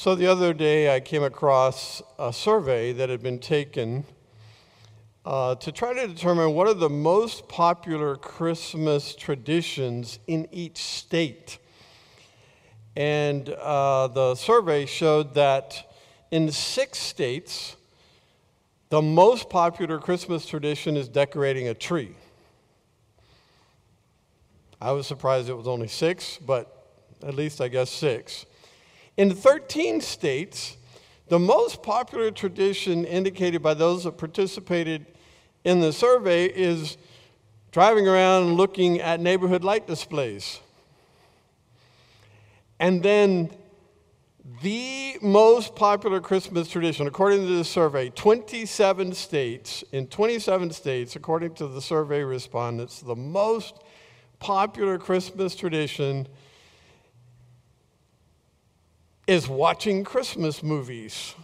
So the other day I came across a survey that had been taken to try to determine what are the most popular Christmas traditions in each state. And the survey showed that in 6 states, the most popular Christmas tradition is decorating a tree. I was surprised it was only 6, but at least I guess 6. In 13 states, the most popular tradition indicated by those that participated in the survey is driving around and looking at neighborhood light displays. And then the most popular Christmas tradition, according to the survey, in 27 states, according to the survey respondents, the most popular Christmas tradition is watching Christmas movies.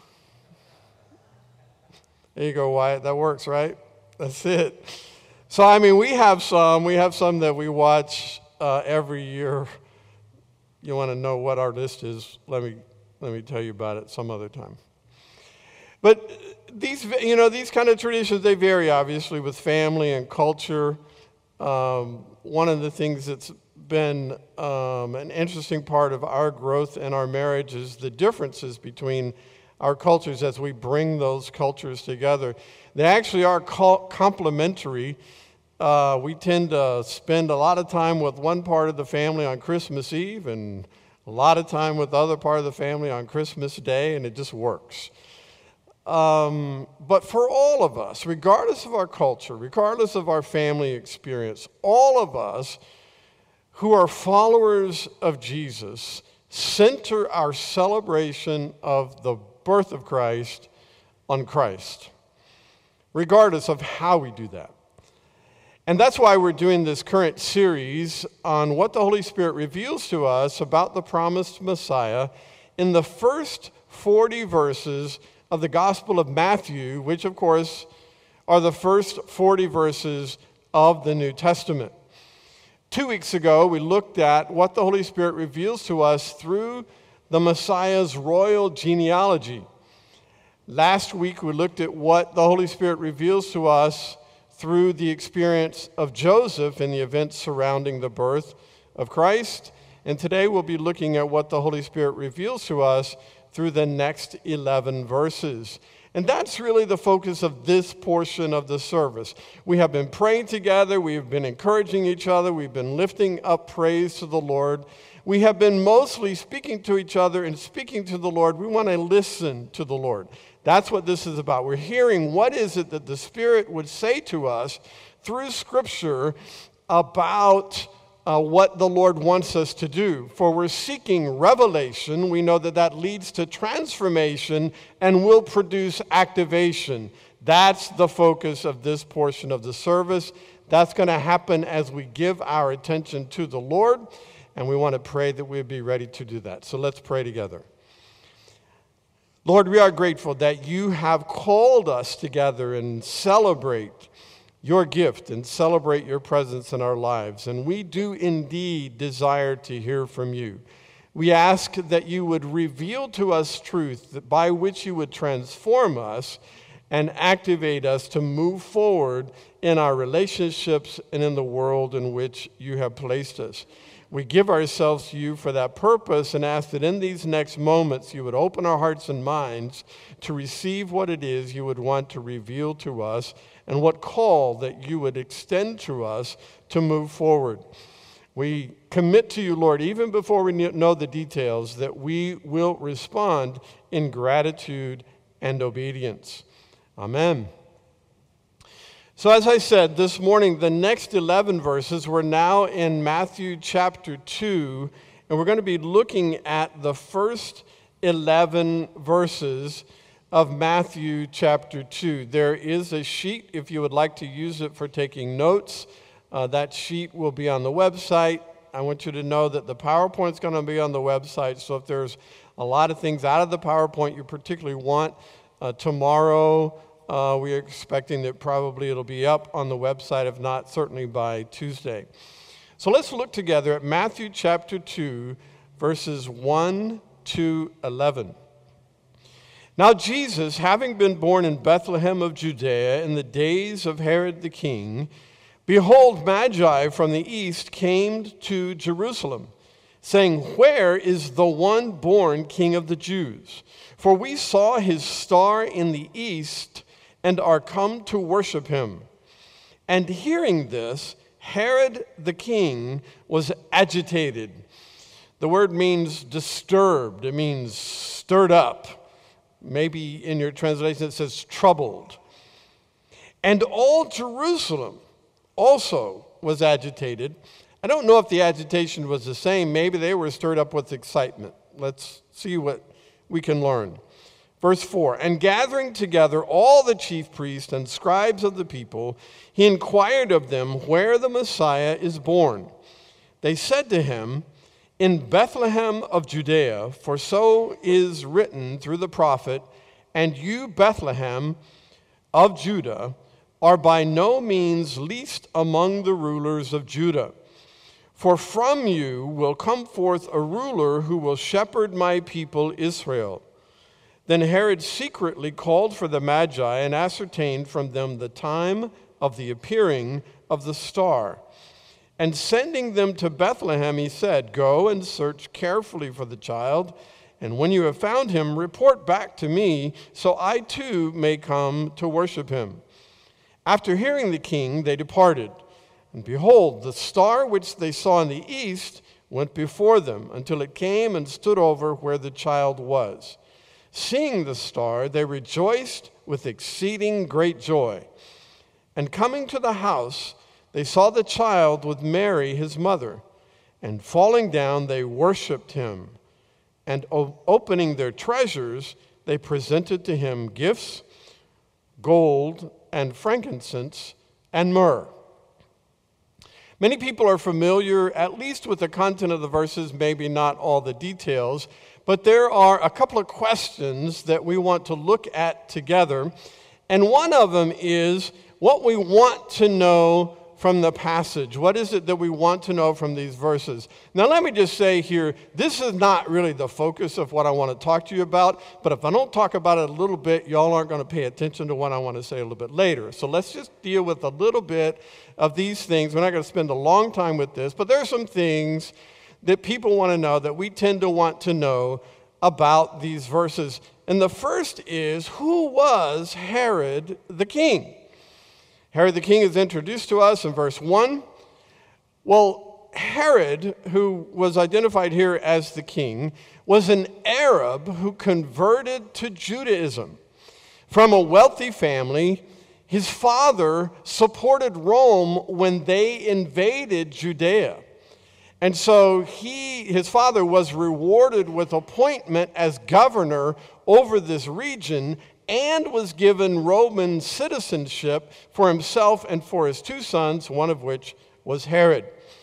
There you go, Wyatt. That works, right? That's it. So, we have some that we watch every year. You want to know what our list is? Let me tell you about it some other time. But these kind of traditions, they vary, obviously, with family and culture. One of the things that's been an interesting part of our growth and our marriage is the differences between our cultures as we bring those cultures together. They actually are complementary. We tend to spend a lot of time with one part of the family on Christmas Eve and a lot of time with the other part of the family on Christmas Day, and it just works. But for all of us, regardless of our culture, regardless of our family experience, all of us who are followers of Jesus center our celebration of the birth of Christ on Christ, regardless of how we do that. And that's why we're doing this current series on what the Holy Spirit reveals to us about the promised Messiah in the first 40 verses of the Gospel of Matthew, which, of course, are the first 40 verses of the New Testament. 2 weeks ago, we looked at what the Holy Spirit reveals to us through the Messiah's royal genealogy. Last week, we looked at what the Holy Spirit reveals to us through the experience of Joseph and the events surrounding the birth of Christ. And today, we'll be looking at what the Holy Spirit reveals to us through the next 11 verses. And that's really the focus of this portion of the service. We have been praying together. We have been encouraging each other. We've been lifting up praise to the Lord. We have been mostly speaking to each other and speaking to the Lord. We want to listen to the Lord. That's what this is about. We're hearing what is it that the Spirit would say to us through Scripture about what the Lord wants us to do. For we're seeking revelation. We know that that leads to transformation and will produce activation. That's the focus of this portion of the service. That's going to happen as we give our attention to the Lord, and we want to pray that we'll be ready to do that. So let's pray together. Lord, we are grateful that you have called us together and celebrate your gift and celebrate your presence in our lives. And we do indeed desire to hear from you. We ask that you would reveal to us truth by which you would transform us and activate us to move forward in our relationships and in the world in which you have placed us. We give ourselves to you for that purpose and ask that in these next moments you would open our hearts and minds to receive what it is you would want to reveal to us and what call that you would extend to us to move forward. We commit to you, Lord, even before we know the details, that we will respond in gratitude and obedience. Amen. So as I said this morning, the next 11 verses, we're now in Matthew chapter 2, and we're going to be looking at the first 11 verses of Matthew chapter 2. There is a sheet if you would like to use it for taking notes. That sheet will be on the website. I want you to know that the PowerPoint's going to be on the website, so if there's a lot of things out of the PowerPoint you particularly want, tomorrow we are expecting that probably it'll be up on the website, if not, certainly by Tuesday. So let's look together at Matthew chapter 2, verses 1 to 11. Now Jesus, having been born in Bethlehem of Judea in the days of Herod the king, behold, Magi from the east came to Jerusalem, saying, Where is the one born King of the Jews? For we saw his star in the east and are come to worship him. And hearing this, Herod the king was agitated. The word means disturbed. It means stirred up. Maybe in your translation it says troubled. And all Jerusalem also was agitated. I don't know if the agitation was the same. Maybe they were stirred up with excitement. Let's see what we can learn. Verse 4, and gathering together all the chief priests and scribes of the people, he inquired of them where the Messiah is born. They said to him, In Bethlehem of Judea, for so is written through the prophet, And you, Bethlehem of Judah, are by no means least among the rulers of Judah. For from you will come forth a ruler who will shepherd my people Israel. Then Herod secretly called for the Magi and ascertained from them the time of the appearing of the star. And sending them to Bethlehem, he said, Go and search carefully for the child, and when you have found him, report back to me, so I too may come to worship him. After hearing the king, they departed. And behold, the star which they saw in the east went before them, until it came and stood over where the child was. Seeing the star, they rejoiced with exceeding great joy. And coming to the house, they saw the child with Mary, his mother, and falling down, they worshipped him. And opening their treasures, they presented to him gifts, gold and frankincense and myrrh. Many people are familiar, at least with the content of the verses, maybe not all the details, but there are a couple of questions that we want to look at together. And one of them is what we want to know from the passage. What is it that we want to know from these verses? Now, let me just say here, this is not really the focus of what I want to talk to you about, but if I don't talk about it a little bit, y'all aren't going to pay attention to what I want to say a little bit later. So let's just deal with a little bit of these things. We're not going to spend a long time with this, but there are some things that people want to know that we tend to want to know about these verses. And the first is, who was Herod the king? Herod the king is introduced to us in verse 1. Well, Herod, who was identified here as the king, was an Arab who converted to Judaism. From a wealthy family, his father supported Rome when they invaded Judea. And so his father was rewarded with appointment as governor over this region and was given Roman citizenship for himself and for his two sons, one of which was Herod.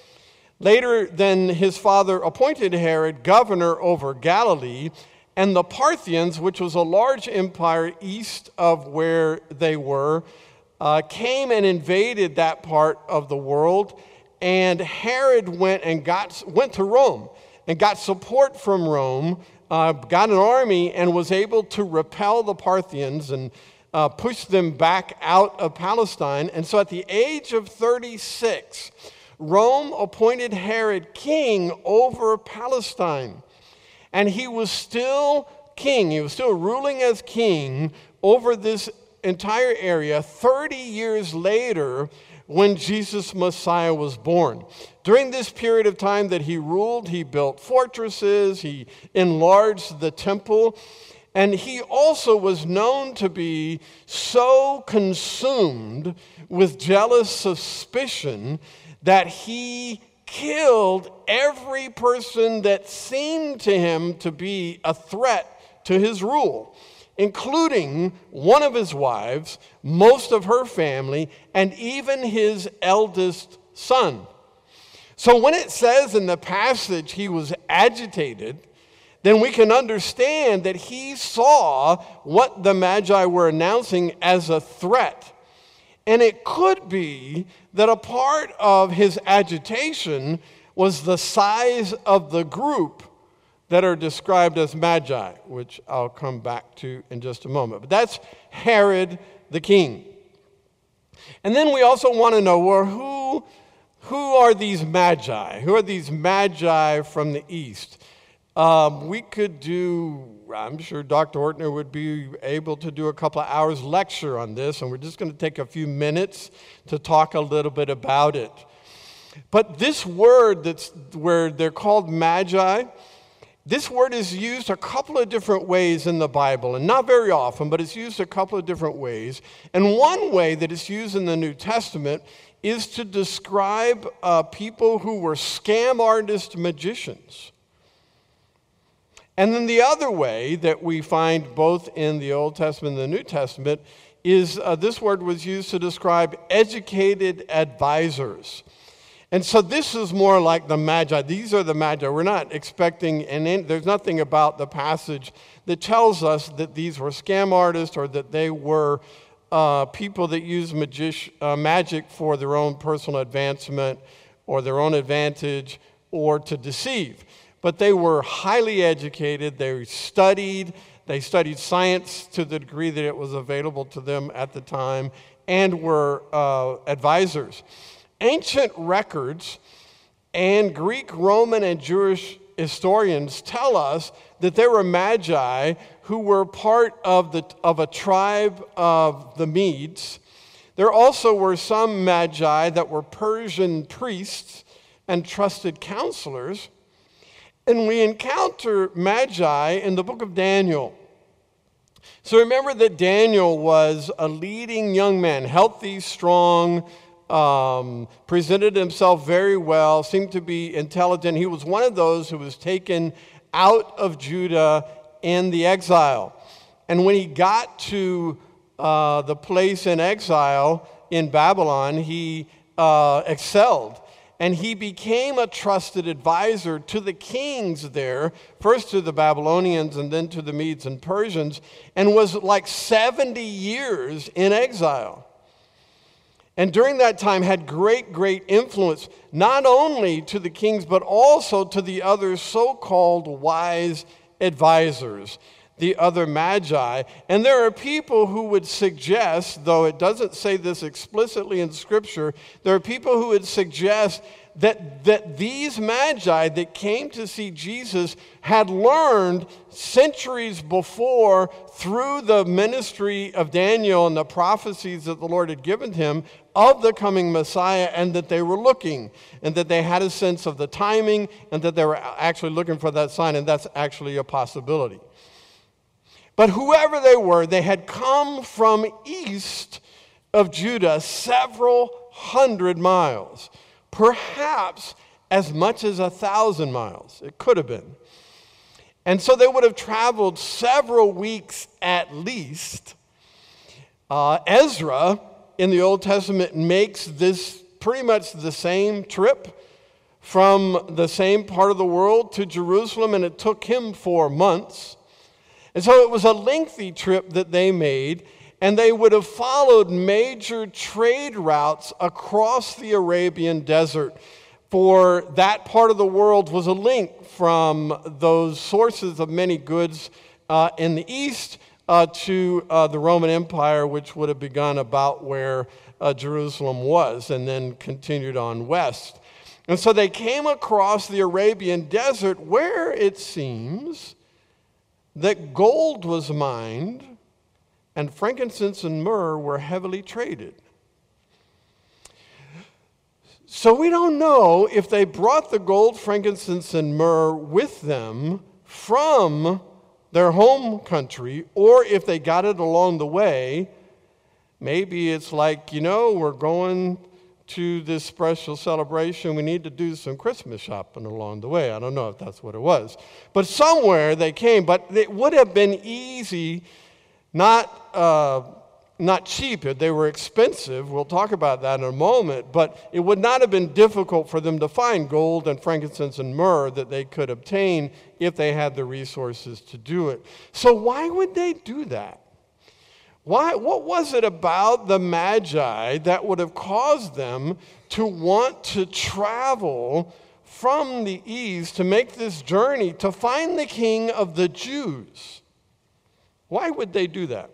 Later, then, his father appointed Herod governor over Galilee, and the Parthians, which was a large empire east of where they were, came and invaded that part of the world, and Herod went to Rome and got support from Rome, got an army, and was able to repel the Parthians and push them back out of Palestine. And so at the age of 36, Rome appointed Herod king over Palestine. And he was still king. He was still ruling as king over this entire area 30 years later when Jesus Messiah was born. During this period of time that he ruled, he built fortresses, he enlarged the temple, and he also was known to be so consumed with jealous suspicion that he killed every person that seemed to him to be a threat to his rule, including one of his wives, most of her family, and even his eldest son. So when it says in the passage he was agitated, then we can understand that he saw what the Magi were announcing as a threat. And it could be that a part of his agitation was the size of the group that are described as magi, which I'll come back to in just a moment. But that's Herod the king. And then we also want to know, well, who are these magi? Who are these magi from the east? We could do, I'm sure Dr. Ortner would be able to do a couple of hours lecture on this, and we're just going to take a few minutes to talk a little bit about it. But this word that's where they're called magi, this word is used a couple of different ways in the Bible, and not very often, but it's used a couple of different ways. And one way that it's used in the New Testament is to describe people who were scam artist magicians. And then the other way that we find both in the Old Testament and the New Testament is this word was used to describe educated advisors. And so this is more like the magi. These are the magi. We're not expecting, and there's nothing about the passage that tells us that these were scam artists or that they were people that use magic for their own personal advancement or their own advantage or to deceive. But they were highly educated. They studied science to the degree that it was available to them at the time, and were advisors. Ancient records and Greek, Roman, and Jewish historians tell us that there were magi who were part of a tribe of the Medes. There also were some magi that were Persian priests and trusted counselors. And we encounter magi in the book of Daniel. So remember that Daniel was a leading young man, healthy, strong, presented himself very well, seemed to be intelligent. He was one of those who was taken out of Judah in the exile. And when he got to the place in exile in Babylon, he excelled. And he became a trusted advisor to the kings there, first to the Babylonians and then to the Medes and Persians, and was like 70 years in exile. And during that time had great influence, not only to the kings, but also to the other so-called wise advisors, the other magi. And there are people who would suggest, though it doesn't say this explicitly in Scripture, there are people who would suggest that these magi that came to see Jesus had learned centuries before through the ministry of Daniel and the prophecies that the Lord had given him of the coming Messiah, and that they were looking, and that they had a sense of the timing, and that they were actually looking for that sign, and that's actually a possibility. But whoever they were, they had come from east of Judah several hundred miles, perhaps as much as 1,000 miles. It could have been. And so they would have traveled several weeks at least. Ezra in the Old Testament makes this pretty much the same trip from the same part of the world to Jerusalem, and it took him 4 months. And so it was a lengthy trip that they made, and they would have followed major trade routes across the Arabian desert. For that part of the world was a link from those sources of many goods in the east to the Roman Empire, which would have begun about where Jerusalem was and then continued on west. And so they came across the Arabian desert where it seems that gold was mined and frankincense and myrrh were heavily traded. So we don't know if they brought the gold, frankincense, and myrrh with them from their home country, or if they got it along the way. Maybe it's like, we're going to this special celebration. We need to do some Christmas shopping along the way. I don't know if that's what it was. But somewhere they came. But it would have been easy, not cheap. They were expensive. We'll talk about that in a moment. But it would not have been difficult for them to find gold and frankincense and myrrh that they could obtain if they had the resources to do it. So why would they do that? What was it about the Magi that would have caused them to want to travel from the east to make this journey to find the king of the Jews. Why would they do that?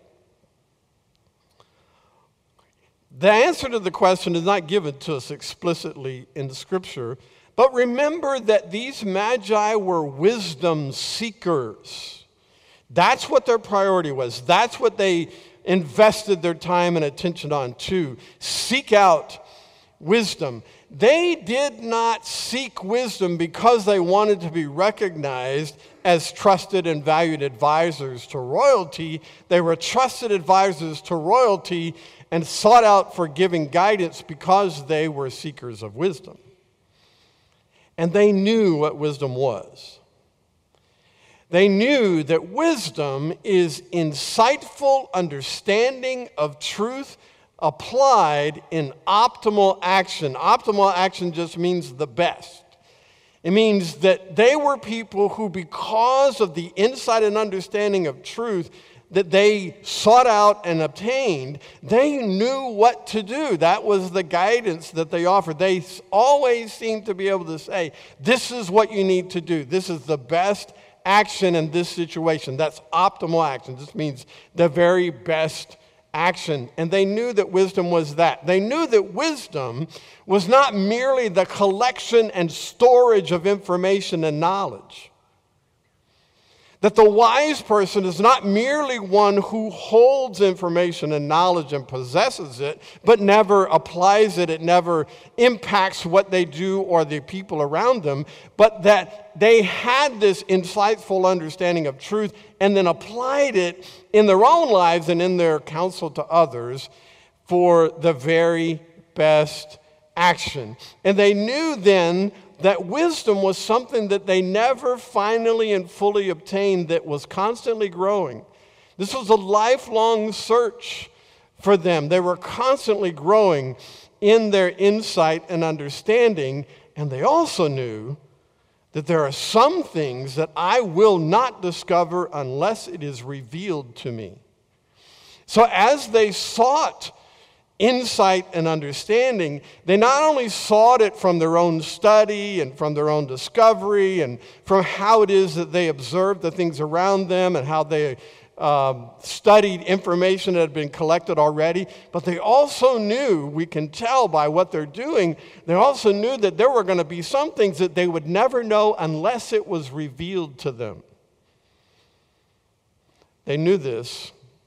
The answer to the question is not given to us explicitly in the scripture, but remember that these magi were wisdom seekers. That's what their priority was. That's what they invested their time and attention on, to seek out wisdom. They did not seek wisdom because they wanted to be recognized as trusted and valued advisors to royalty. They were trusted advisors to royalty and sought out for giving guidance because they were seekers of wisdom. And they knew what wisdom was. They knew that wisdom is insightful understanding of truth applied in optimal action. Optimal action just means the best. It means that they were people who, because of the insight and understanding of truth that they sought out and obtained, they knew what to do. That was the guidance that they offered. They always seemed to be able to say, this is what you need to do. This is the best action in this situation. That's optimal action. This means the very best action. And they knew that wisdom was that. They knew that wisdom was not merely the collection and storage of information and knowledge. That the wise person is not merely one who holds information and knowledge and possesses it, but never applies it. It never impacts what they do or the people around them, but that they had this insightful understanding of truth and then applied it in their own lives and in their counsel to others for the very best action. And they knew then that wisdom was something that they never finally and fully obtained, that was constantly growing. This was a lifelong search for them. They were constantly growing in their insight and understanding, and they also knew that there are some things that I will not discover unless it is revealed to me. So as they sought insight and understanding, they not only sought it from their own study and from their own discovery and from how it is that they observed the things around them and how they studied information that had been collected already, but they also knew, we can tell by what they're doing, they also knew that there were going to be some things that they would never know unless it was revealed to them. They knew this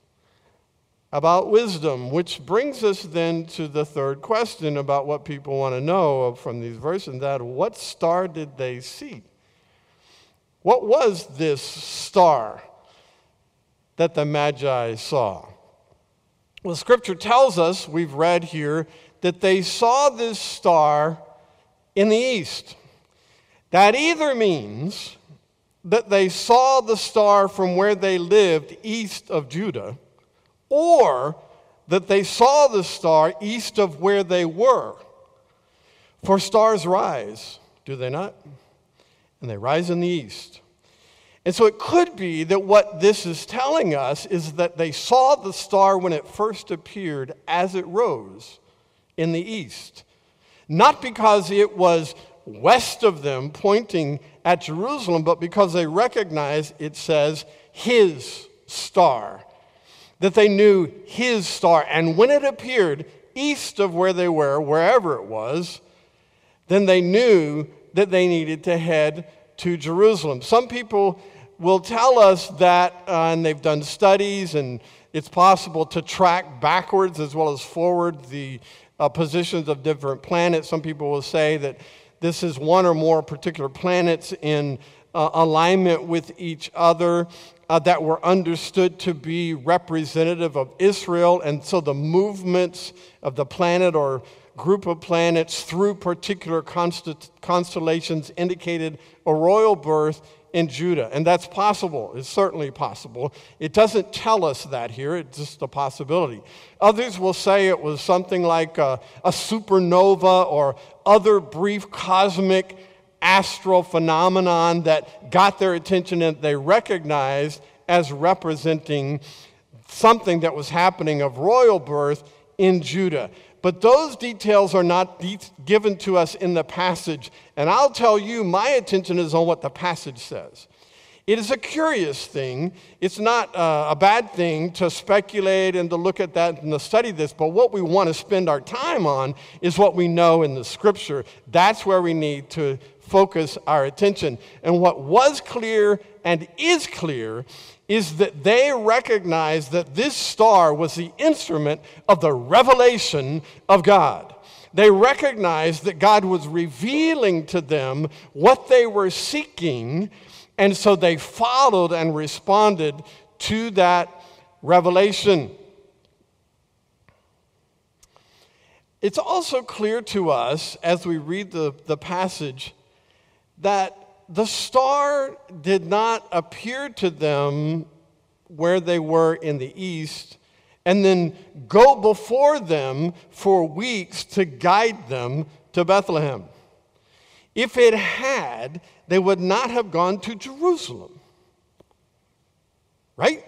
about wisdom, which brings us then to the third question about what people want to know from these verses, that what star did they see? What was this star that the Magi saw? Well, Scripture tells us, we've read here, that they saw this star in the east. That either means that they saw the star from where they lived east of Judah, or that they saw the star east of where they were. For stars rise, do they not? And they rise in the east. And so it could be that what this is telling us is that they saw the star when it first appeared as it rose in the east. Not because it was west of them pointing at Jerusalem, but because they recognized, it says, his star. That they knew his star. And when it appeared east of where they were, wherever it was, then they knew that they needed to head to Jerusalem. Some people will tell us that, and they've done studies, and it's possible to track backwards as well as forward the positions of different planets. Some people will say that this is one or more particular planets in alignment with each other that were understood to be representative of Israel. And so the movements of the planet or group of planets through particular constellations indicated a royal birth in Judah. And that's possible. It's certainly possible. It doesn't tell us that here. It's just a possibility. Others will say it was something like a supernova or other brief cosmic astral phenomenon that got their attention and they recognized as representing something that was happening of royal birth in Judah. but those details are not given to us in the passage. And I'll tell you, my attention is on what the passage says. It is a curious thing. It's not a bad thing to speculate and to look at that and to study this, but what we want to spend our time on is what we know in the Scripture. That's where we need to focus our attention. And what was clear and is clear is that they recognized that this star was the instrument of the revelation of God. They recognized that God was revealing to them what they were seeking, and so they followed and responded to that revelation. It's also clear to us as we read the passage that the star did not appear to them where they were in the east and then go before them for weeks to guide them to Bethlehem. If it had, they would not have gone to Jerusalem. Right?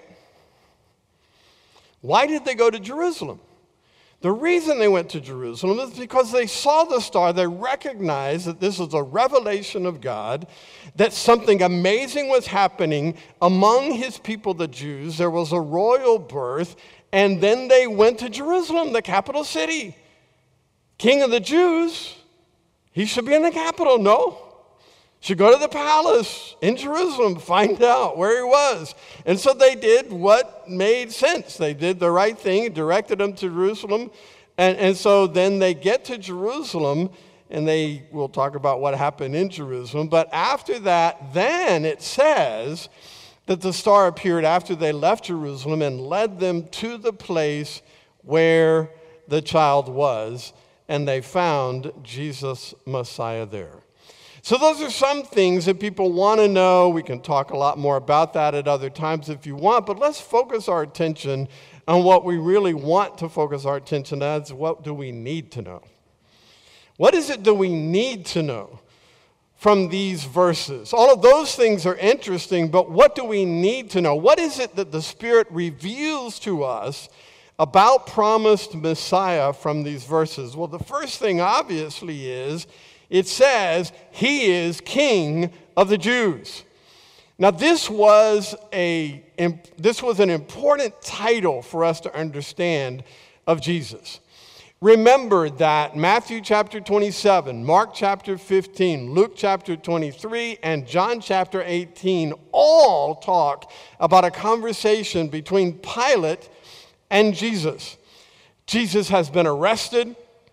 Why did they go to Jerusalem? The reason they went to Jerusalem is because they saw the star. They recognized that this was a revelation of God, that something amazing was happening among his people, the Jews. There was a royal birth, and then they went to Jerusalem, the capital city. King of the Jews, he should be in the capital, no? Should go to the palace in Jerusalem, find out where he was. And so they did what made sense. They did the right thing, directed them to Jerusalem. And so then they get to Jerusalem, and we'll talk about what happened in Jerusalem. But after that, then it says that the star appeared after they left Jerusalem and led them to the place where the child was, and they found Jesus Messiah there. So those are some things that people want to know. We can talk a lot more about that at other times if you want, but let's focus our attention on what we really want to focus our attention on. Is what do we need to know? What is it that we need to know from these verses? All of those things are interesting, but what do we need to know? What is it that the Spirit reveals to us about promised Messiah from these verses? Well, the first thing obviously is, it says, he is King of the Jews. Now, this was an important title for us to understand of Jesus. Remember that Matthew chapter 27, Mark chapter 15, Luke chapter 23, and John chapter 18 all talk about a conversation between Pilate and Jesus. Jesus has been arrested.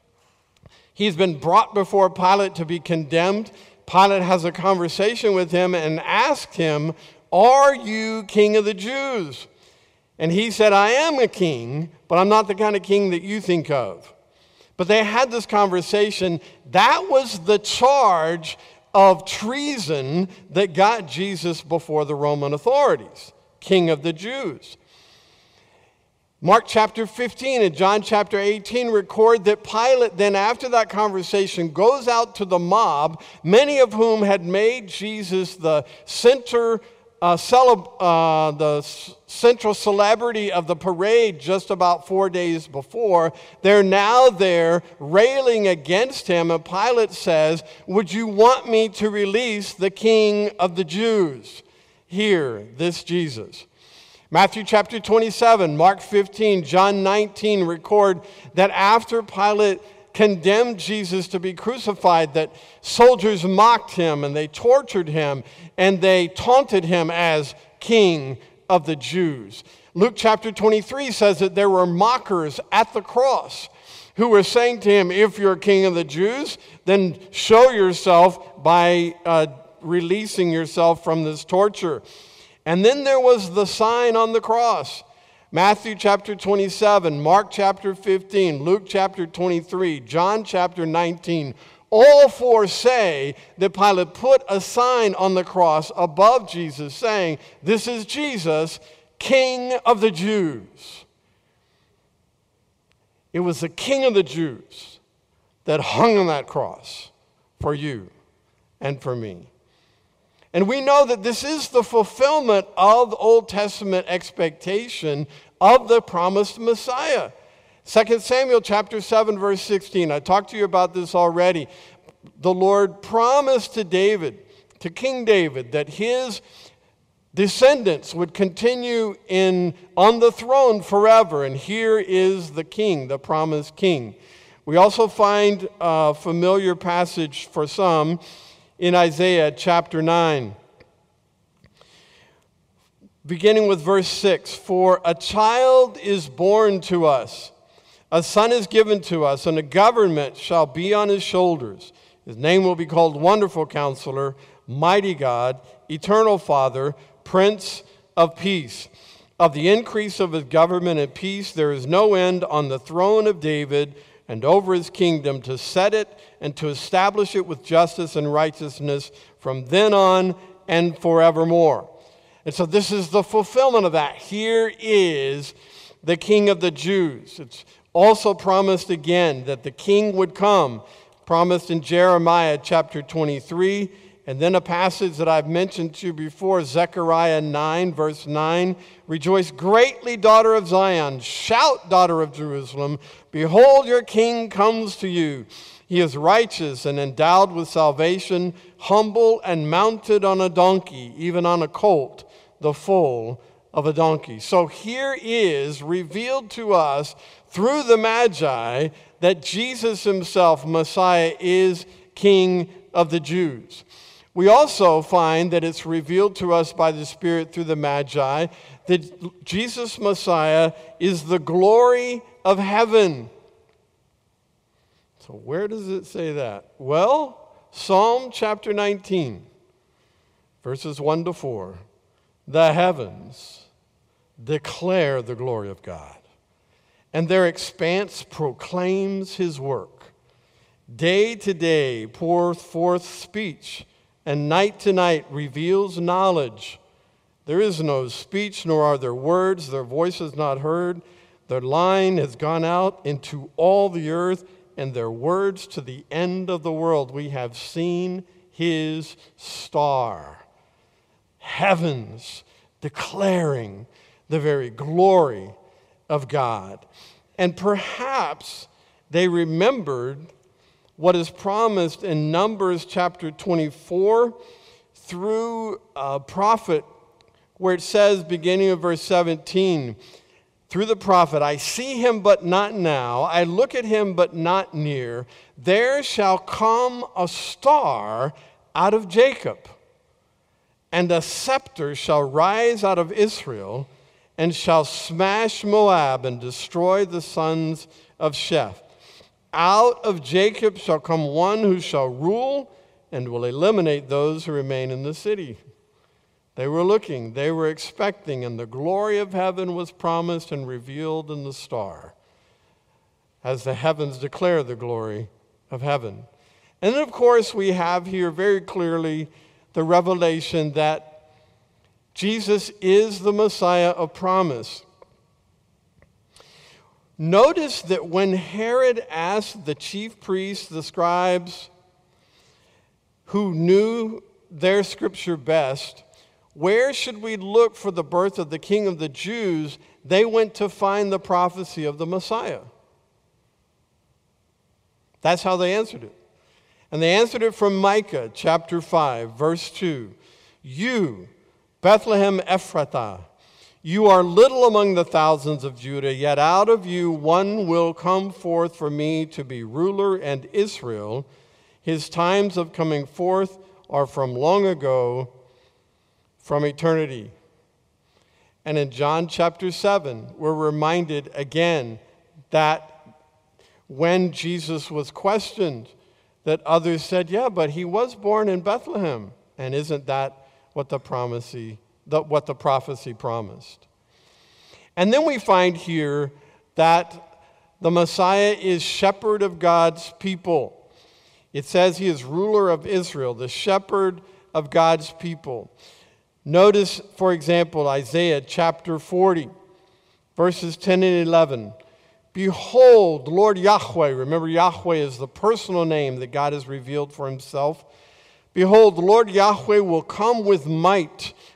He's been brought before Pilate to be condemned. Pilate has a conversation with him and asked him, "Are you King of the Jews?" And he said, "I am a king, but I'm not the kind of king that you think of." But they had this conversation. That was the charge of treason that got Jesus before the Roman authorities, King of the Jews. Mark chapter 15 and John chapter 18 record that Pilate then, after that conversation, goes out to the mob, many of whom had made Jesus the central celebrity of the parade just about 4 days before. They're now there railing against him, and Pilate says, "Would you want me to release the King of the Jews?" Here, this Jesus. Matthew chapter 27, Mark 15, John 19 record that after Pilate condemned Jesus to be crucified, that soldiers mocked him and they tortured him and they taunted him as King of the Jews. Luke chapter 23 says that there were mockers at the cross who were saying to him, "If you're King of the Jews, then show yourself by releasing yourself from this torture." And then there was the sign on the cross. Matthew chapter 27, Mark chapter 15, Luke chapter 23, John chapter 19. All four say that Pilate put a sign on the cross above Jesus saying, "This is Jesus, King of the Jews." It was the King of the Jews that hung on that cross for you and for me. And we know that this is the fulfillment of the Old Testament expectation of the promised Messiah. 2 Samuel chapter 7, verse 16. I talked to you about this already. The Lord promised to David, to King David, that his descendants would continue on the throne forever. And here is the king, the promised king. We also find a familiar passage for some in Isaiah chapter 9. Beginning with verse 6, "For a child is born to us, a son is given to us, and a government shall be on his shoulders. His name will be called Wonderful Counselor, Mighty God, Eternal Father, Prince of Peace. Of the increase of his government and peace there is no end on the throne of David and over his kingdom, to set it and to establish it with justice and righteousness from then on and forevermore." And so this is the fulfillment of that. Here is the King of the Jews. It's also promised again that the king would come, promised in Jeremiah chapter 23, and then a passage that I've mentioned to you before, Zechariah 9, verse 9. "Rejoice greatly, daughter of Zion. Shout, daughter of Jerusalem. Behold, your king comes to you. He is righteous and endowed with salvation, humble and mounted on a donkey, even on a colt, the foal of a donkey." So here is revealed to us through the Magi that Jesus himself, Messiah, is King of the Jews. We also find that it's revealed to us by the Spirit through the Magi that Jesus, Messiah, is the glory of heaven. So where does it say that? Well, Psalm chapter 19, verses 1 to 4. "The heavens declare the glory of God, and their expanse proclaims his work. Day to day pours forth speech, and night to night reveals knowledge. There is no speech, nor are there words. Their voice is not heard. Their line has gone out into all the earth, and their words to the end of the world. We have seen his star." Heavens declaring the very glory of God. And perhaps they remembered what is promised in Numbers chapter 24 through a prophet, where it says, beginning of verse 17, through the prophet, "I see him but not now, I look at him but not near. There shall come a star out of Jacob, and a scepter shall rise out of Israel, and shall smash Moab and destroy the sons of Sheph. Out of Jacob shall come one who shall rule and will eliminate those who remain in the city." They were looking, they were expecting, and the glory of heaven was promised and revealed in the star, as the heavens declare the glory of heaven. And then, of course, we have here very clearly the revelation that Jesus is the Messiah of promise. Notice that when Herod asked the chief priests, the scribes, who knew their scripture best, where should we look for the birth of the King of the Jews, they went to find the prophecy of the Messiah. That's how they answered it. And they answered it from Micah chapter 5, verse 2. "You, Bethlehem Ephrathah, you are little among the thousands of Judah, yet out of you one will come forth for me to be ruler and Israel. His times of coming forth are from long ago, from eternity." And in John chapter 7, we're reminded again that when Jesus was questioned, that others said, "Yeah, but he was born in Bethlehem." And isn't that what the prophecy promised? And then we find here that the Messiah is shepherd of God's people. It says he is ruler of Israel, the shepherd of God's people. Notice, for example, Isaiah chapter 40, verses 10 and 11. "Behold, Lord Yahweh," remember Yahweh is the personal name that God has revealed for himself. "Behold, the Lord Yahweh will come with might,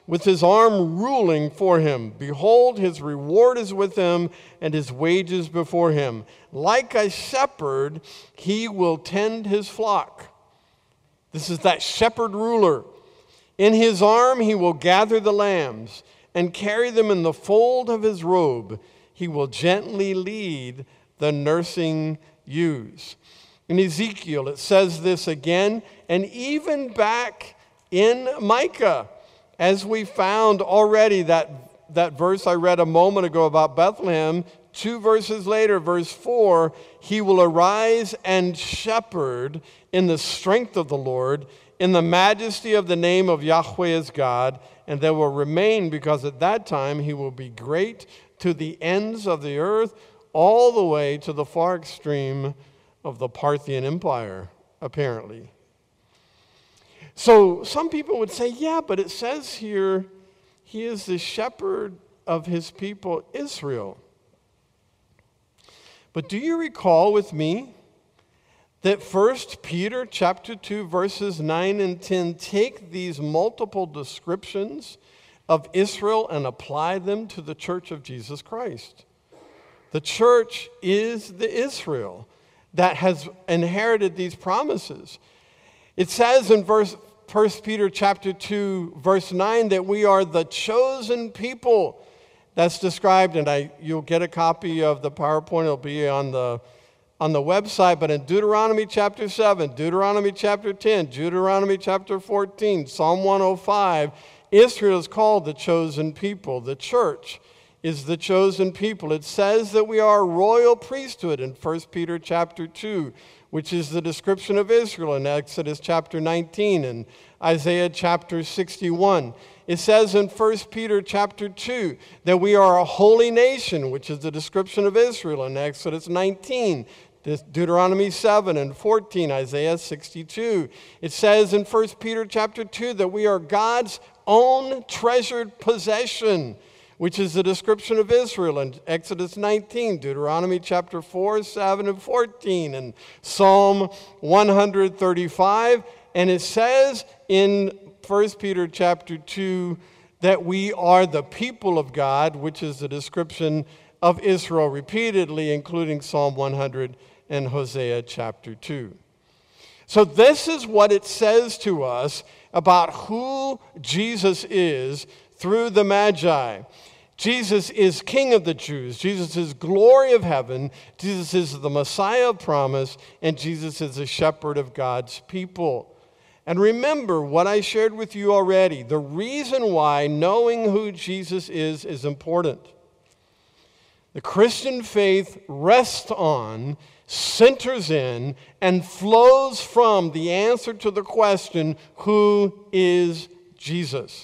with his arm ruling for him. Behold, his reward is with him, and his wages before him. Like a shepherd, he will tend his flock. This is that shepherd ruler. In his arm he will gather the lambs and carry them in the fold of his robe. He will gently lead the nursing ewes. In Ezekiel, it says this again, and even back in Micah, as we found already that verse I read a moment ago about Bethlehem, 2 verses later, verse 4, he will arise and shepherd in the strength of the Lord, in the majesty of the name of Yahweh his God, and they will remain, because at that time he will be great to the ends of the earth, all the way to the far extreme of the Parthian Empire, apparently. So some people would say, yeah, but it says here, he is the shepherd of his people Israel. But do you recall with me that 1 Peter chapter 2, verses 9 and 10 take these multiple descriptions of Israel and apply them to the church of Jesus Christ? The church is the Israel that has inherited these promises. It says in 1 Peter chapter 2, verse 9, that we are the chosen people. That's described, and you'll get a copy of the PowerPoint. It'll be on the website. But in Deuteronomy chapter 7, Deuteronomy chapter 10, Deuteronomy chapter 14, Psalm 105, Israel is called the chosen people. The church is the chosen people. It says that we are a royal priesthood in 1 Peter chapter 2, which is the description of Israel in Exodus chapter 19 and Isaiah chapter 61. It says in 1 Peter chapter 2 that we are a holy nation, which is the description of Israel in Exodus 19, Deuteronomy 7 and 14, Isaiah 62. It says in 1 Peter chapter 2 that we are God's own treasured possession, which is the description of Israel in Exodus 19, Deuteronomy chapter 4, 7, and 14, and Psalm 135. And it says in 1 Peter chapter 2 that we are the people of God, which is the description of Israel repeatedly, including Psalm 100 and Hosea chapter 2. So this is what it says to us about who Jesus is through the Magi. Jesus is King of the Jews. Jesus is glory of heaven. Jesus is the Messiah of promise. And Jesus is the shepherd of God's people. And remember what I shared with you already. The reason why knowing who Jesus is important. The Christian faith rests on, centers in, and flows from the answer to the question, who is Jesus?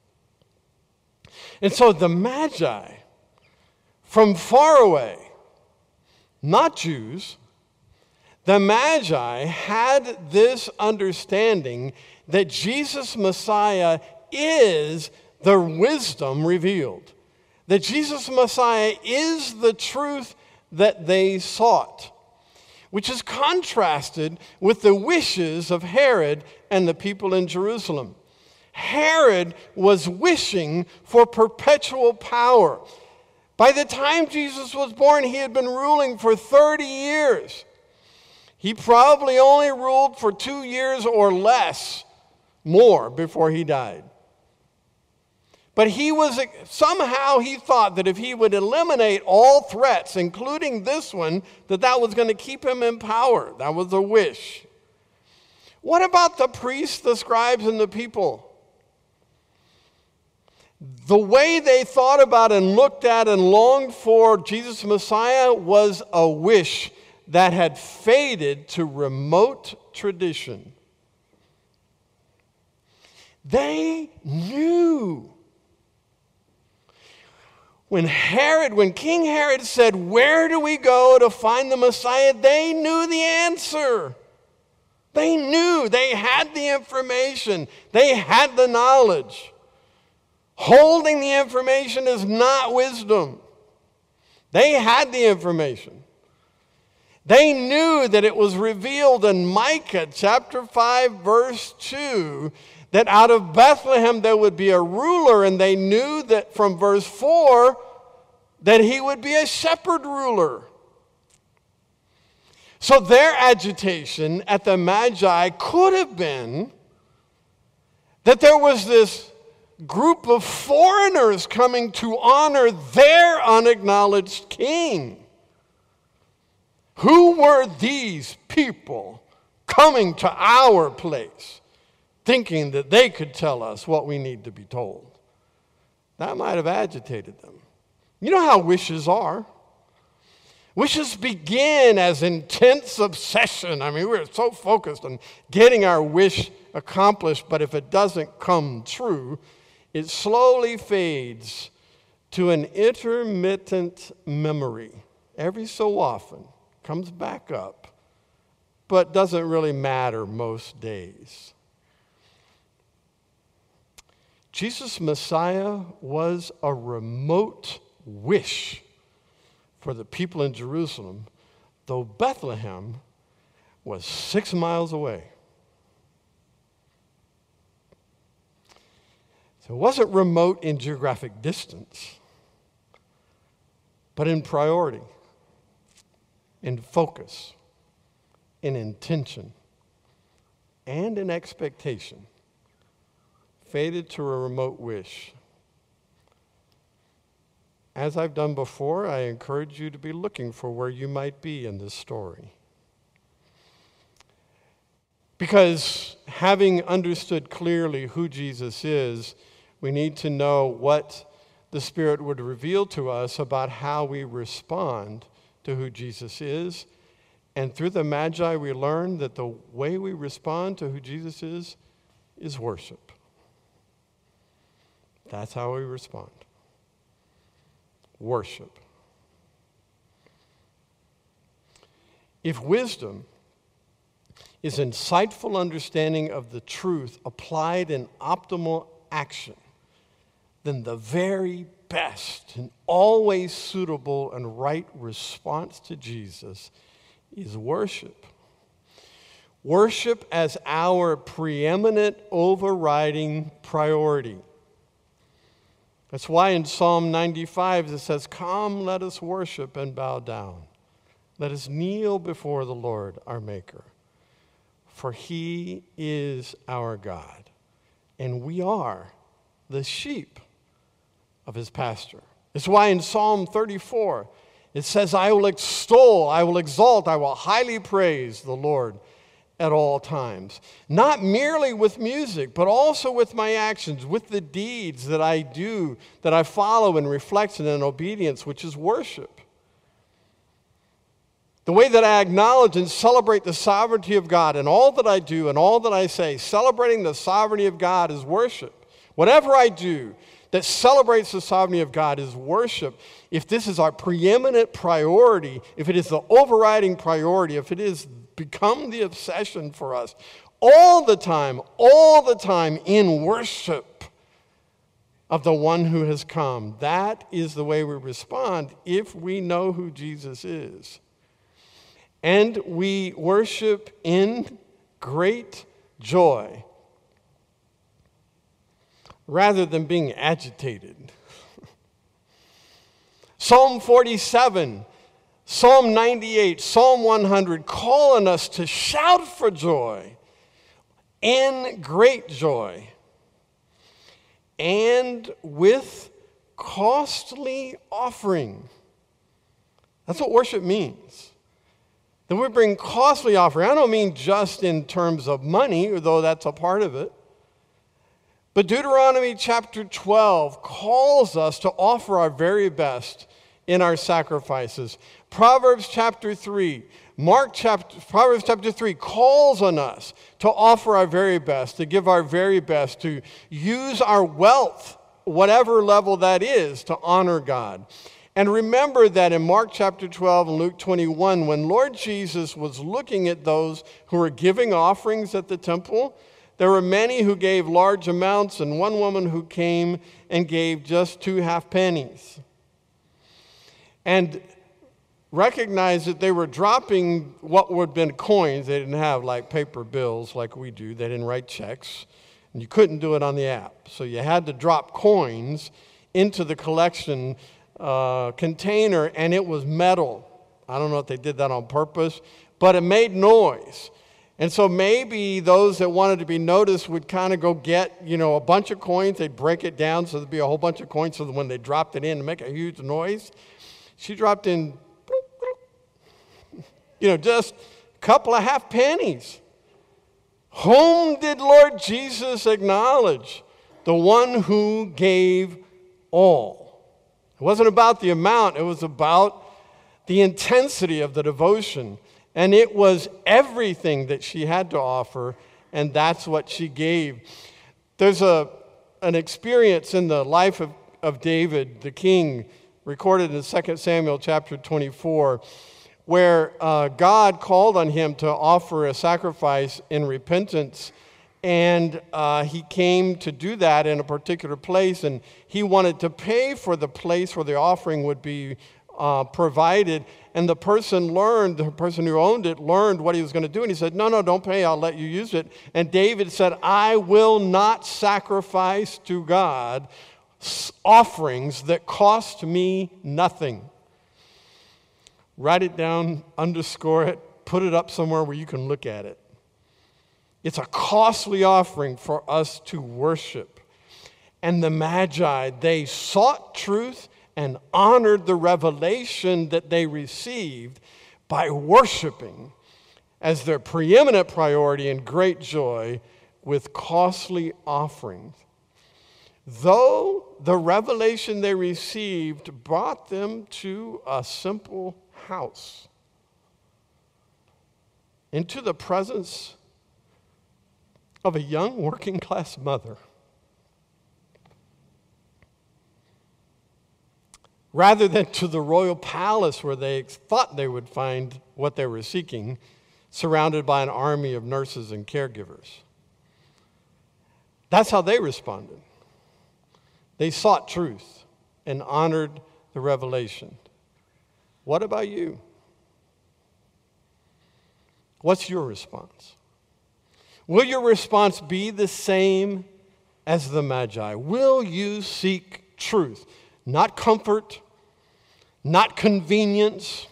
And so the Magi, from far away, not Jews, the Magi had this understanding that Jesus Messiah is the wisdom revealed. That Jesus Messiah is the truth that they sought, which is contrasted with the wishes of Herod and the people in Jerusalem. Herod was wishing for perpetual power. By the time Jesus was born, he had been ruling for 30 years. He probably only ruled for 2 years or less more before he died. But somehow he thought that if he would eliminate all threats, including this one, that was going to keep him in power. That was a wish. What about the priests, the scribes, and the people? The way they thought about and looked at and longed for Jesus Messiah was a wish that had faded to remote tradition. They knew. When King Herod said, "Where do we go to find the Messiah?" they knew the answer. They knew. They had the information. They had the knowledge. Holding the information is not wisdom. They had the information. They knew that it was revealed in Micah chapter 5, verse 2, that out of Bethlehem there would be a ruler, and they knew that from verse 4 that he would be a shepherd ruler. So their agitation at the Magi could have been that there was this group of foreigners coming to honor their unacknowledged king. Who were these people coming to our place, thinking that they could tell us what we need to be told? That might have agitated them. You know how wishes are. Wishes begin as intense obsession. I mean, we're so focused on getting our wish accomplished, but if it doesn't come true, it slowly fades to an intermittent memory. Every so often, comes back up, but doesn't really matter most days. Jesus Messiah was a remote wish for the people in Jerusalem, though Bethlehem was 6 miles away. So it wasn't remote in geographic distance, but in priority, in focus, in intention, and in expectation. Faded to a remote wish. As I've done before, I encourage you to be looking for where you might be in this story. Because having understood clearly who Jesus is, we need to know what the Spirit would reveal to us about how we respond to who Jesus is. And through the Magi, we learn that the way we respond to who Jesus is worship. That's how we respond. Worship. If wisdom is insightful understanding of the truth applied in optimal action, then the very best and always suitable and right response to Jesus is worship. Worship as our preeminent overriding priority. That's why in Psalm 95 it says, "Come, let us worship and bow down. Let us kneel before the Lord our Maker. For he is our God, and we are the sheep of his pasture." It's why in Psalm 34 it says, "I will extol, I will exalt, I will highly praise the Lord at all times." Not merely with music, but also with my actions, with the deeds that I do, that I follow in reflection and obedience, which is worship. The way that I acknowledge and celebrate the sovereignty of God in all that I do and all that I say, celebrating the sovereignty of God is worship. Whatever I do that celebrates the sovereignty of God is worship. If this is our preeminent priority, if it is the overriding priority, if it is become the obsession for us, all the time in worship of the one who has come, that is the way we respond if we know who Jesus is. And we worship in great joy rather than being agitated. Psalm 47, Psalm 98, Psalm 100 call on us to shout for joy, in great joy, and with costly offering. That's what worship means. That we bring costly offering. I don't mean just in terms of money, although that's a part of it. But Deuteronomy chapter 12 calls us to offer our very best in our sacrifices. Proverbs chapter 3, Proverbs chapter 3 calls on us to offer our very best, to give our very best, to use our wealth, whatever level that is, to honor God. And remember that in Mark chapter 12 and Luke 21, when Lord Jesus was looking at those who were giving offerings at the temple, there were many who gave large amounts, and one woman who came and gave just 2 half pennies. And recognized that they were dropping what would have been coins. They didn't have like paper bills like we do. They didn't write checks. And you couldn't do it on the app. So you had to drop coins into the collection container, and it was metal. I don't know if they did that on purpose, but it made noise. And so maybe those that wanted to be noticed would kind of go get, a bunch of coins. They'd break it down so there'd be a whole bunch of coins so that when they dropped it in to make a huge noise, she dropped in, just a couple of half pennies. Whom did Lord Jesus acknowledge? The one who gave all. It wasn't about the amount. It was about the intensity of the devotion. And it was everything that she had to offer, and that's what she gave. There's an experience in the life of David, the king, recorded in 2 Samuel chapter 24, where God called on him to offer a sacrifice in repentance, and he came to do that in a particular place, and he wanted to pay for the place where the offering would be provided. And the person who owned it learned what he was going to do. And he said, no, don't pay. I'll let you use it. And David said, I will not sacrifice to God offerings that cost me nothing. Write it down, underscore it, put it up somewhere where you can look at it. It's a costly offering for us to worship. And the Magi, they sought truth and honored the revelation that they received by worshiping as their preeminent priority and great joy with costly offerings. Though the revelation they received brought them to a simple house, into the presence of a young working class mother, rather than to the royal palace where they thought they would find what they were seeking, surrounded by an army of nurses and caregivers. That's how they responded. They sought truth and honored the revelation. What about you? What's your response? Will your response be the same as the Magi? Will you seek truth? Not comfort, not convenience,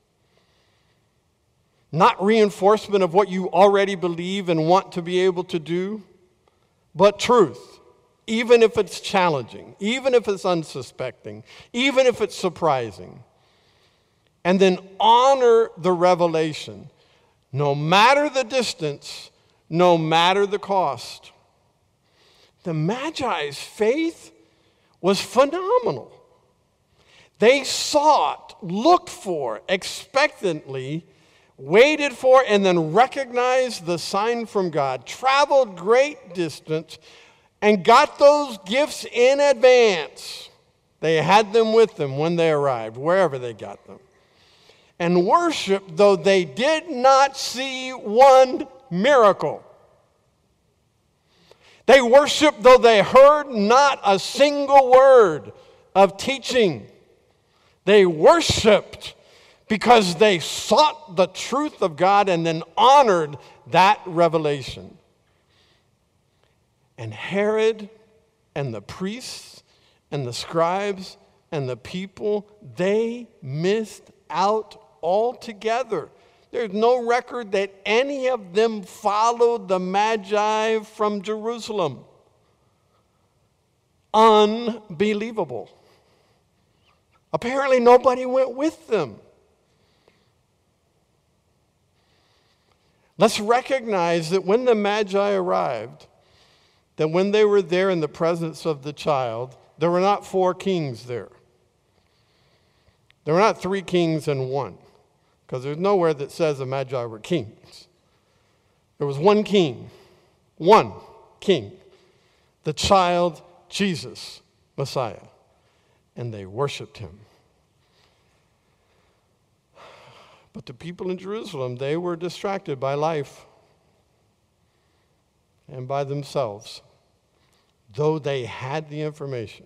not reinforcement of what you already believe and want to be able to do, but truth, even if it's challenging, even if it's unsuspecting, even if it's surprising. And then honor the revelation, no matter the distance, no matter the cost. The Magi's faith was phenomenal. They sought, looked for, expectantly, waited for, and then recognized the sign from God, traveled great distance, and got those gifts in advance. They had them with them when they arrived, wherever they got them. And worshiped, though they did not see one miracle. They worshiped, though they heard not a single word of teaching. They worshiped because they sought the truth of God and then honored that revelation. And Herod and the priests and the scribes and the people, they missed out altogether. There's no record that any of them followed the Magi from Jerusalem. Unbelievable. Apparently nobody went with them. Let's recognize that when the Magi arrived, that when they were there in the presence of the child, there were not 4 kings there. There were not 3 kings and 1, because there's nowhere that says the Magi were kings. There was one king, the child Jesus, Messiah, and they worshiped him. But the people in Jerusalem, they were distracted by life and by themselves, though they had the information.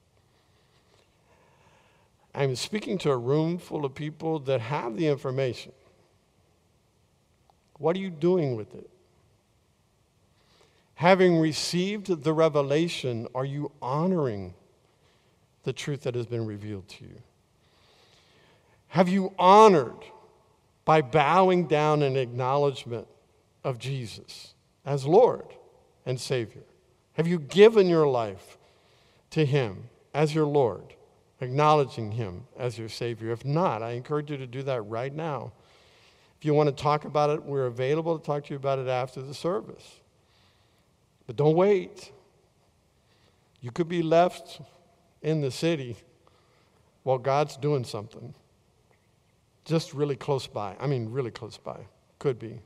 I'm speaking to a room full of people that have the information. What are you doing with it? Having received the revelation, are you honoring the truth that has been revealed to you? Have you honored by bowing down in acknowledgement of Jesus as Lord and Savior? Have you given your life to Him as your Lord, acknowledging Him as your Savior? If not, I encourage you to do that right now. If you want to talk about it, we're available to talk to you about it after the service. But don't wait. You could be left in the city while God's doing something. Just really close by. I mean, really close by. Could be.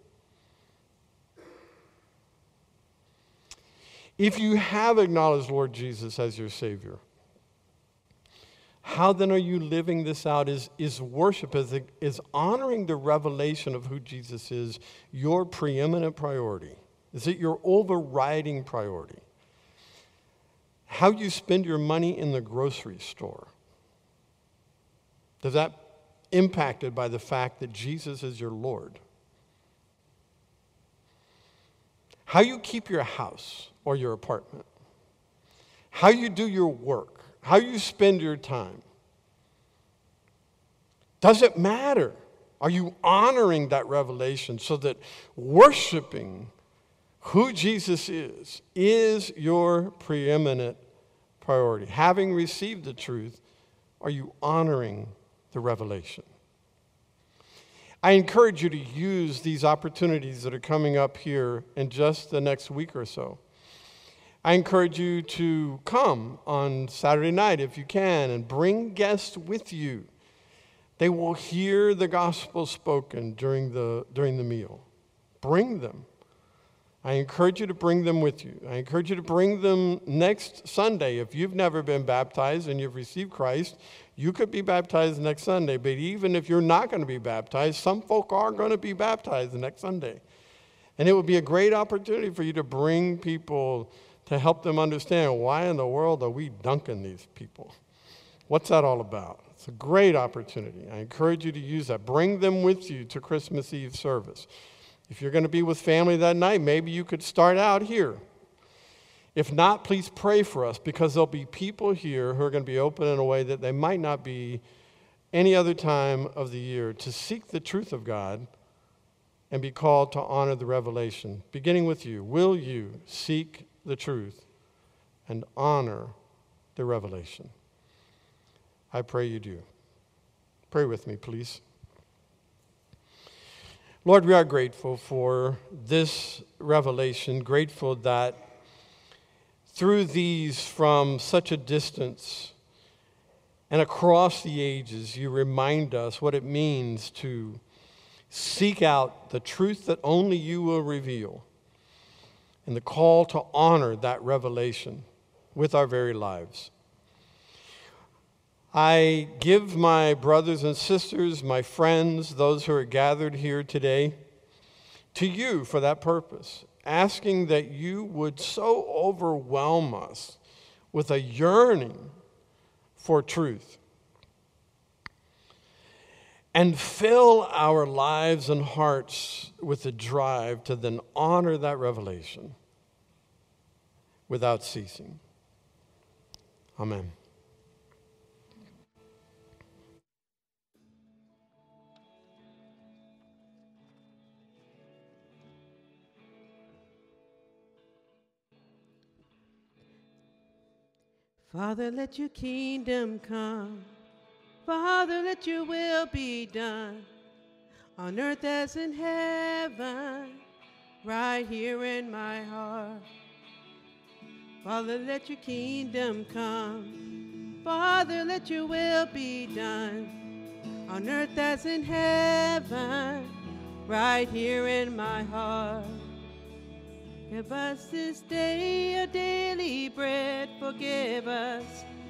If you have acknowledged Lord Jesus as your Savior, how then are you living this out? Is worship, is honoring the revelation of who Jesus is your preeminent priority? Is it your overriding priority? How you spend your money in the grocery store, does that impacted by the fact that Jesus is your Lord? How you keep your house or your apartment, how you do your work, how you spend your time, does it matter? Are you honoring that revelation so that worshiping who Jesus is your preeminent priority? Having received the truth, are you honoring the revelation? I encourage you to use these opportunities that are coming up here in just the next week or so. I encourage you to come on Saturday night if you can and bring guests with you. They will hear the gospel spoken during the meal. Bring them. I encourage you to bring them with you. I encourage you to bring them next Sunday. If you've never been baptized and you've received Christ, you could be baptized next Sunday. But even if you're not going to be baptized, some folk are going to be baptized next Sunday. And it would be a great opportunity for you to bring people to help them understand, why in the world are we dunking these people? What's that all about? It's a great opportunity. I encourage you to use that. Bring them with you to Christmas Eve service. If you're going to be with family that night, maybe you could start out here. If not, please pray for us, because there'll be people here who are going to be open in a way that they might not be any other time of the year to seek the truth of God and be called to honor the revelation. Beginning with you, will you seek the truth and honor the revelation? I pray you do. Pray with me, please. Lord, we are grateful for this revelation, grateful that through these from such a distance and across the ages, you remind us what it means to seek out the truth that only you will reveal and the call to honor that revelation with our very lives. I give my brothers and sisters, my friends, those who are gathered here today, to you for that purpose, asking that you would so overwhelm us with a yearning for truth and fill our lives and hearts with a drive to then honor that revelation without ceasing. Amen. Father, let your kingdom come. Father, let your will be done on earth as in heaven, right here in my heart. Father, let your kingdom come. Father, let your will be done on earth as in heaven, right here in my heart. Give us this day our daily bread. Forgive us,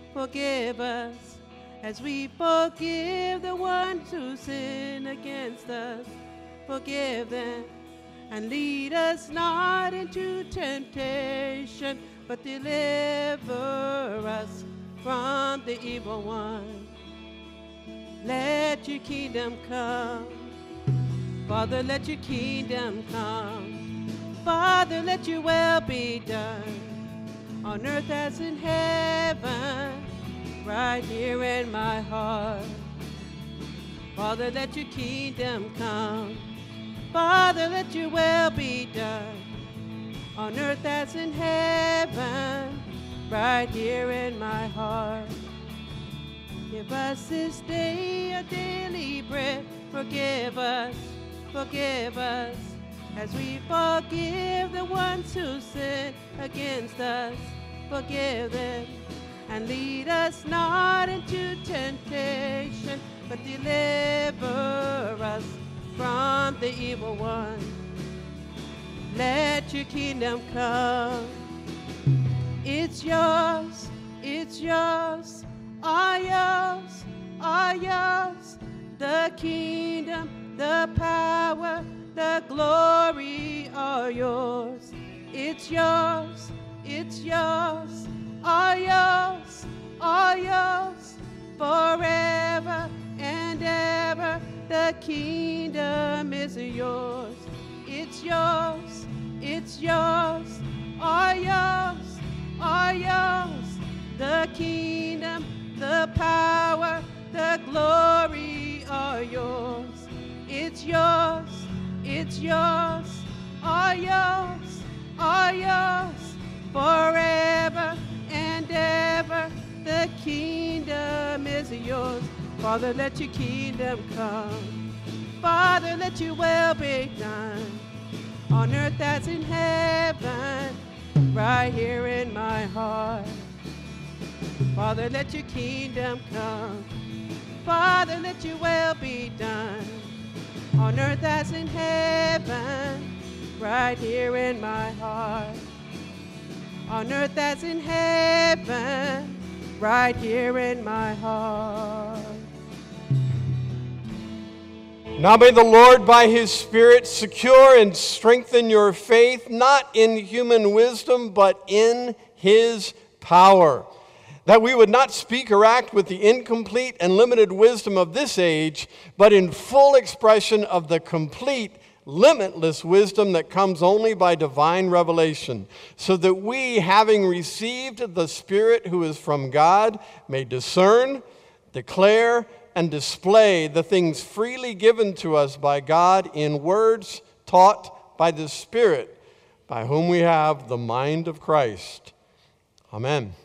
as we forgive the ones who sin against us. Forgive them, and lead us not into temptation, but deliver us from the evil one. Let your kingdom come. Father, let your kingdom come. Father, Father, let your will be done on earth as in heaven, right here in my heart. Father, let your kingdom come. Father, let your will be done on earth as in heaven, right here in my heart. Give us this day our daily bread. Forgive us, as we forgive the ones who sin against us. Forgive them, and lead us not into temptation, but deliver us from the evil one. Let your kingdom come. It's yours, all yours, all yours. The kingdom, the power, the glory are yours. It's yours, all yours, all yours. Forever and ever, the kingdom is yours. It's yours, all yours, all yours. The kingdom, the power, the glory are yours. It's yours, all yours, all yours. Forever and ever, the kingdom is yours. Father, let your kingdom come. Father, let your will be done on earth as in heaven, right here in my heart. Father, let your kingdom come. Father, let your will be done on earth as in heaven, right here in my heart. On earth as in heaven, right here in my heart. Now may the Lord by his Spirit secure and strengthen your faith, not in human wisdom, but in his power, that we would not speak or act with the incomplete and limited wisdom of this age, but in full expression of the complete, limitless wisdom that comes only by divine revelation, so that we, having received the Spirit who is from God, may discern, declare, and display the things freely given to us by God in words taught by the Spirit, by whom we have the mind of Christ. Amen.